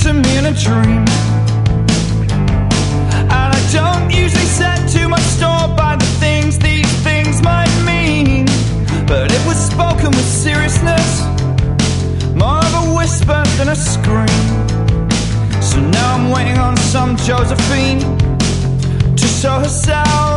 to me in a dream. And I don't usually set too much store by the things these things might mean, but it was spoken with seriousness, more of a whisper than a scream. So now I'm waiting on some Josephine to show herself